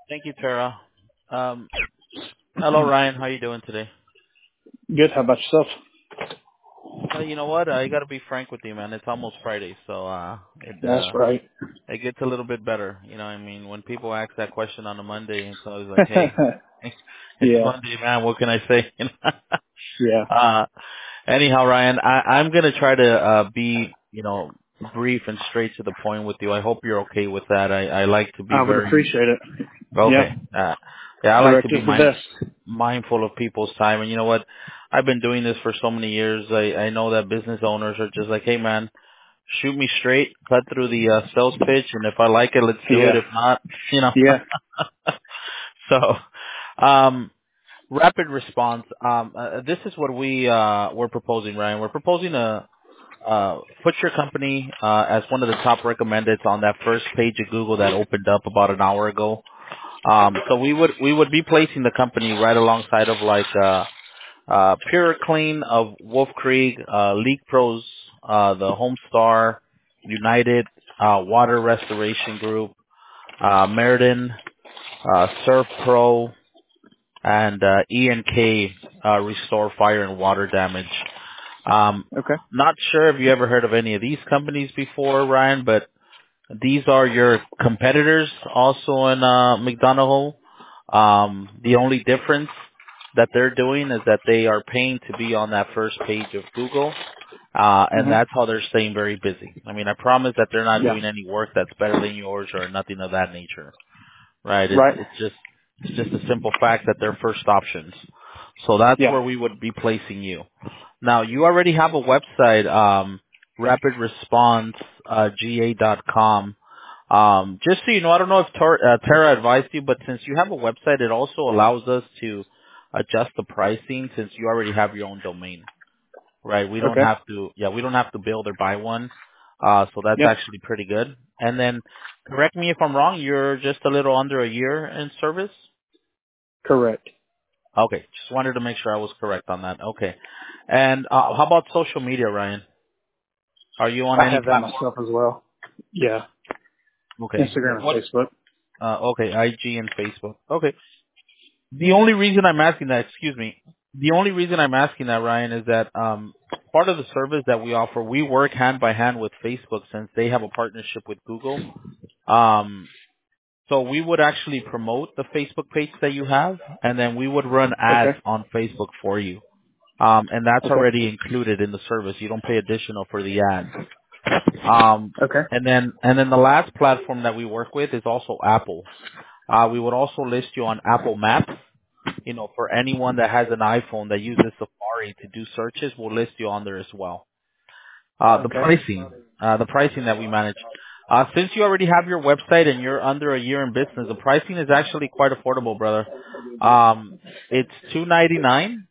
Thank you, Tara. Um, Hello, Ryan. How you doing today? Good. How about yourself? You know what? I got to be frank with you, man. It's almost Friday, so That's right. it gets a little bit better. You know, what I mean, when people ask that question on a Monday, it's always like, "Hey, it's Yeah. Monday, man. What can I say?" You know? Yeah. uh, Anyhow, Ryan, I'm gonna try to be, brief and straight to the point with you. I hope you're okay with that. I like to be I would very appreciate it. Yeah. okay. Yeah, I like to Direct be is the best. mindful of people's time. And you know what? I've been doing this for so many years. I know that business owners are just like, hey man, shoot me straight, cut through the sales pitch, and if I like it, let's do it. Yeah. If not, you know. Yeah. So, rapid response. This is what we're proposing, Ryan. We're proposing a put your company as one of the top recommended on that first page of Google that opened up about an hour ago. So we would be placing the company right alongside of like Pure Clean of Wolf Creek, Leak Pros, the Home Star, United, Water Restoration Group, Meriden, Surf Pro, and E&K Restore Fire and Water Damage. Um, Okay. Not sure if you ever heard of any of these companies before, Ryan, but these are your competitors also in McDonough. The only difference that they're doing is that they are paying to be on that first page of Google, and Mhm. that's how they're staying very busy. I mean, I promise that they're not Yeah. doing any work that's better than yours or nothing of that nature, right? It's Right. it's just it's just a simple fact that they're first options. So that's Yeah. where we would be placing you. Now, you already have a website, rapidresponseGA.com. Just so you know, I don't know if Tara advised you, but since you have a website, it also allows us to adjust the pricing since you already have your own domain, right? Okay. We don't have to build or buy one. So that's Yeah. actually pretty good. And then, correct me if I'm wrong, you're just a little under a year in service? Correct. Okay, just wanted to make sure I was correct on that. Okay. And how about social media, Ryan? Are you on I any have that platform? myself as well. Yeah. Okay. Instagram and What? Facebook. Okay, IG and Facebook. Okay. The only reason I'm asking that, excuse me, the only reason I'm asking that, Ryan, is that part of the service that we offer, we work hand by hand with Facebook since they have a partnership with Google. Um, so we would actually promote the Facebook page that you have, and then we would run ads Okay. on Facebook for you. And that's Okay. already included in the service. You don't pay additional for the ads. Um, Okay. and then the last platform that we work with is also Apple. We would also list you on Apple Maps. For anyone that has an iPhone that uses Safari to do searches, we'll list you on there as well. The Okay. pricing, the pricing that we manage. Since you already have your website and you're under a year in business, the pricing is actually quite affordable, brother. It's $299.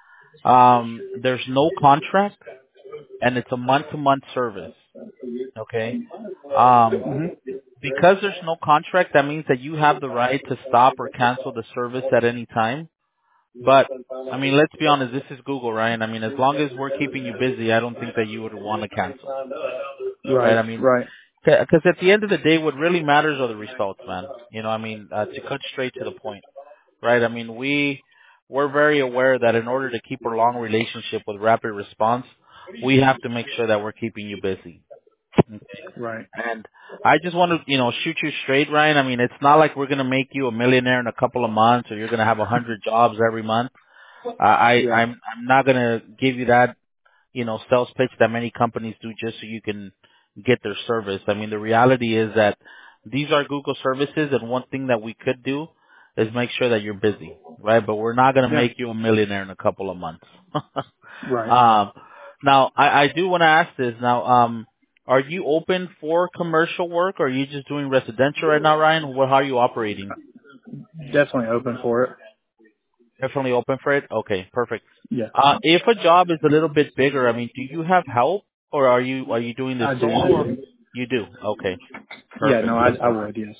There's no contract, and it's a month-to-month service. Okay. Um, Mhm. because there's no contract, that means that you have the right to stop or cancel the service at any time. But I mean, let's be honest, this is Google, right? I mean, as long as we're keeping you busy, I don't think that you would want to cancel, right? Right. I mean, Right. because at the end of the day, what really matters are the results, man. I mean, to cut straight to the point, right? I mean, we're very aware that in order to keep a long relationship with Rapid Response, we have to make sure that we're keeping you busy. Okay. Right. And I just want to, shoot you straight, Ryan. I mean, it's not like we're going to make you a millionaire in a couple of months or you're going to have 100 jobs every month. Yeah. I'm not going to give you that, sales pitch that many companies do just so you can get their service. I mean, the reality is that these are Google services, and one thing that we could do is make sure that you're busy, right? But we're not going to Yeah. make you a millionaire in a couple of months. Right. um, Now, I do want to ask this. Now, are you open for commercial work, or are you just doing residential right now, Ryan? How are you operating? Definitely open for it. Definitely open for it? Okay, perfect. Yeah. If a job is a little bit bigger, I mean, do you have help, or are you doing this I do. solo? Or you do. Okay, Yeah. No, perfect. I would. Yes.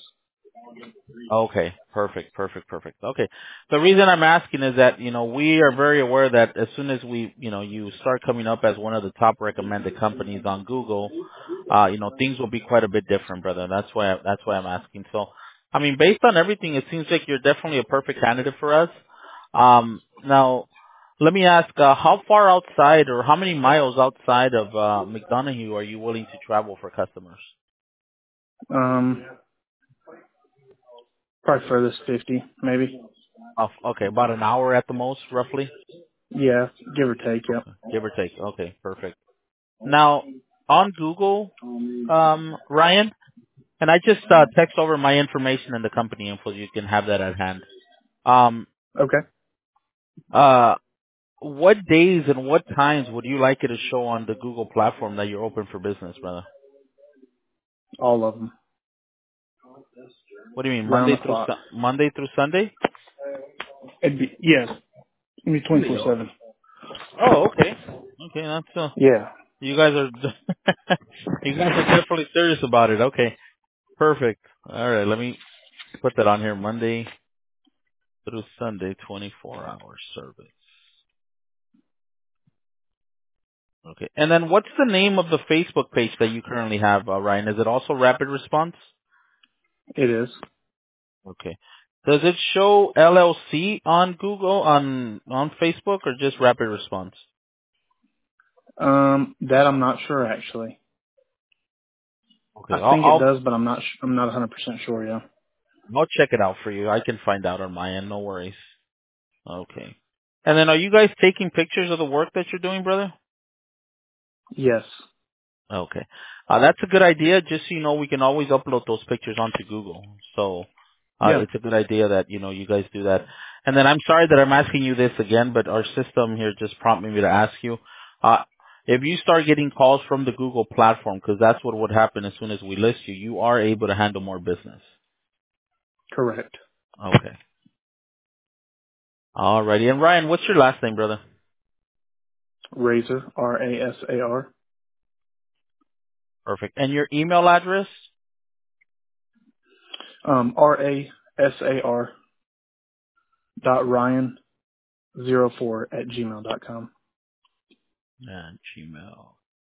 Okay, perfect, perfect, perfect. Okay. The reason I'm asking is that, we are very aware that as soon as you start coming up as one of the top recommended companies on Google, things will be quite a bit different, brother. That's why I'm asking. So, I mean, based on everything, it seems like you're definitely a perfect candidate for us. Now, let me ask, how far outside or how many miles outside of McDonough are you willing to travel for customers? Um, probably furthest 50, maybe. Okay, about an hour at the most, roughly? Yeah, give or take. Yep. Okay, give or take. Okay, perfect. Now, on Google, Ryan, and I just text over my information and the company info. You can have that at hand. Um, Okay. uh, what days and what times would you like it to show on the Google platform that you're open for business, brother? All of them. What do you mean, Round the clock. Monday through Sunday? It'd be, yes. It'd be 24/7. Oh, okay. Okay, that's Yeah. you guys are you guys are definitely serious about it. Okay, perfect. All right, let me put that on here. Monday through Sunday, 24-hour service. Okay, and then what's the name of the Facebook page that you currently have, Ryan? Is it also Rapid Response? It is. Okay. Does it show LLC on Google on Facebook or just Rapid Response? That I'm not sure actually. Okay, I I'll think it I'll does, but I'm not. I'm not 100% sure. Yeah. I'll check it out for you. I can find out on my end. No worries. Okay. And then are you guys taking pictures of the work that you're doing, brother? Yes. Okay. That's a good idea. Just so you know, we can always upload those pictures onto Google. So Yeah. it's a good idea that, you guys do that. And then I'm sorry that I'm asking you this again, but our system here just prompted me to ask you. If you start getting calls from the Google platform, because that's what would happen as soon as we list you, you are able to handle more business. Correct. Okay. Alrighty. And Ryan, what's your last name, brother? Razor. RASAR. Perfect. And your email address? RASAR .Ryan04@gmail.com. And Gmail.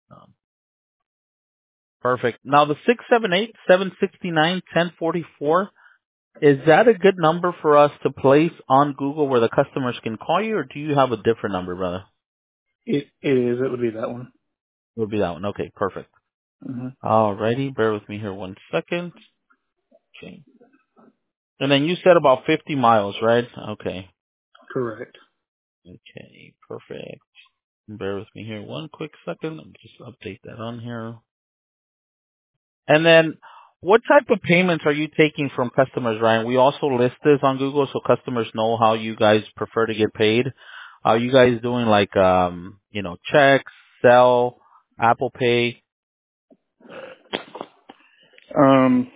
Perfect. Now the 678-769-1044, is that a good number for us to place on Google where the customers can call you, or do you have a different number, brother? It is. It would be that one. It would be that one. Okay, perfect. Hmm. Alrighty, bear with me here 1 second. Okay. And then you said about 50 miles, right? Okay. Correct. Okay, perfect. Bear with me here 1 quick second. Let me just update that on here. And then what type of payments are you taking from customers, Ryan? We also list this on Google so customers know how you guys prefer to get paid. Are you guys doing like, checks, Zelle, Apple Pay, Um,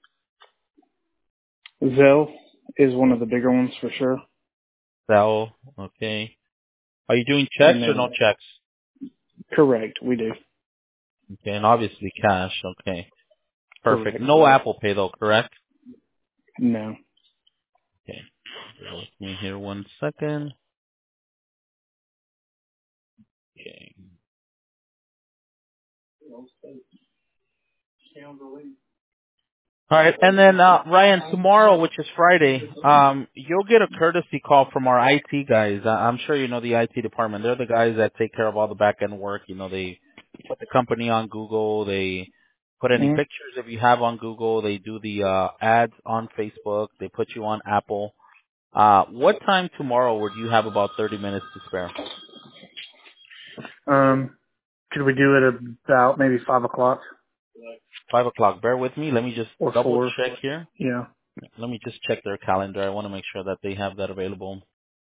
Zelle is one of the bigger ones for sure. Zelle? Okay. Are you doing checks And or no then, checks? correct, we do. Okay, and obviously cash. Okay. Perfect. Correct. No Apple Pay though, correct? No. Okay. Bear with me here 1 second. Okay. All right, and then Ryan, tomorrow, which is Friday, you'll get a courtesy call from our IT guys. I'm sure you know the IT department. They're the guys that take care of all the back end work. They put the company on Google. They put any Hmm. pictures if you have on Google. They do the ads on Facebook. They put you on Apple. What time tomorrow would you have about 30 minutes to spare? Could we do it about maybe 5 o'clock 5 o'clock. Bear with me. Let me just or double 4? check here. Yeah. Let me just check their calendar. I want to make sure that they have that available.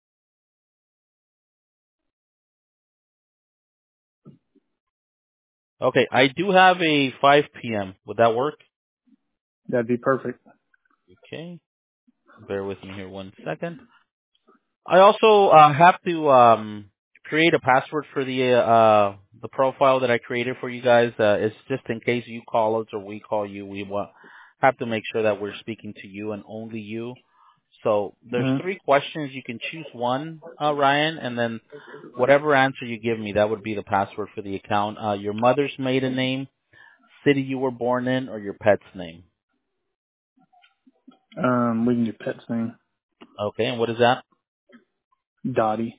Okay, I do have a 5 p.m. Would that work? That'd be perfect. Okay, bear with me here 1 second. I also have to create a password for the profile that I created for you guys. It's just in case you call us or we call you. Have to make sure that we're speaking to you and only you. So there's Hmm. 3 questions. You can choose one, Ryan, and then whatever answer you give me, that would be the password for the account. Your mother's maiden name, city you were born in, or your pet's name. We can do pet's name. Okay, and what is that? Dottie.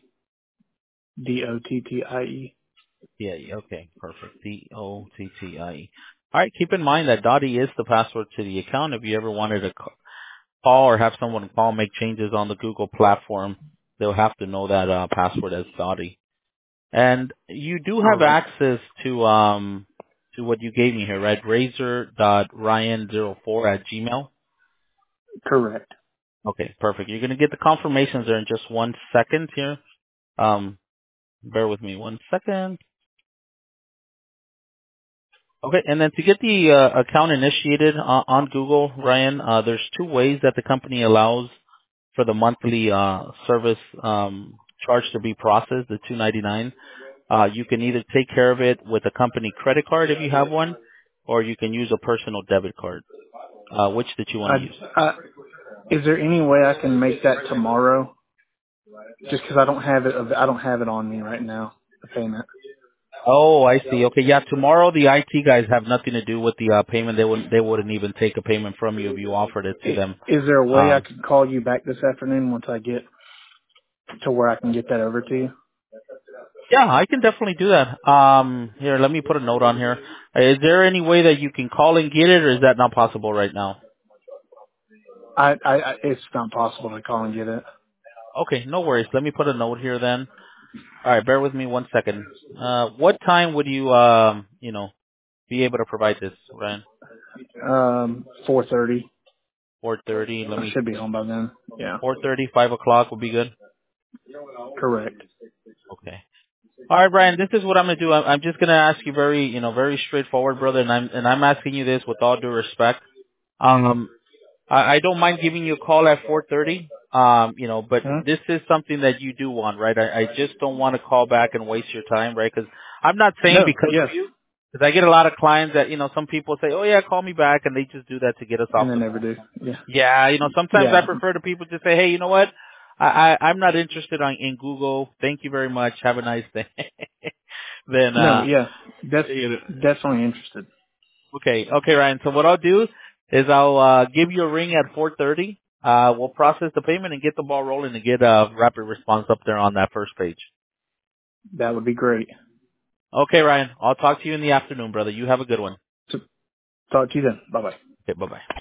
Dottie. Yeah, yeah, okay, perfect. Dottie. All right, keep in mind that Dottie is the password to the account. If you ever wanted to call or have someone call, make changes on the Google platform, they'll have to know that password as Dottie. And you do All have right. access to what you gave me here, right? Razor.ryan04@gmail. Correct. Okay, perfect. You're gonna get the confirmations there in just 1 second here. Bear with me 1 second. Okay, and then to get the account initiated on Google, Ryan, there's two ways that the company allows for the monthly service charge to be processed, the $2.99. You can either take care of it with a company credit card if you have one, or you can use a personal debit card. Which did you want to use? I, is there any way I can make that tomorrow? Just because I don't have it. I don't have it on me right now. The payment. Oh, I see. Okay, yeah. Tomorrow the IT guys have nothing to do with the payment. They wouldn't even take a payment from you if you offered it to them. Is there a way I Um, could call you back this afternoon once I get to where I can get that over to you? yeah, I can definitely do that. Here, let me put a note on here. Is there any way that you can call and get it, or is that not possible right now? It's not possible to call and get it. Okay, no worries. Let me put a note here then. All right, bear with me 1 second. What time would you, be able to provide this, Ryan? 4:30. 4:30. Let I me should be see. home by then. Yeah. 4:30, 5 o'clock would be good. Correct. Okay. All right, Brian. This is what I'm gonna do. I'm just gonna ask you very, very straightforward, brother, and I'm asking you this with all due respect. Um, I don't mind giving you a call at 4:30. But Huh? this is something that you do want, right? I just don't want to call back and waste your time, right? Because I'm not saying No. because of Yes. you, because I get a lot of clients that some people say, oh yeah, call me back, and they just do that to get us And off they the never phone. do. Yeah. Yeah, sometimes I Yeah. prefer to people to say, hey, you know what? I'm not interested in Google. Thank you very much. Have a nice day. then, No. Yeah. That's you know, definitely interested. okay, Ryan. So what I'll do is I'll give you a ring at 4:30. We'll process the payment and get the ball rolling and get a rapid response up there on that first page. That would be great. Okay, Ryan. I'll talk to you in the afternoon, brother. You have a good one. So, talk to you then. Bye bye. Okay, bye bye.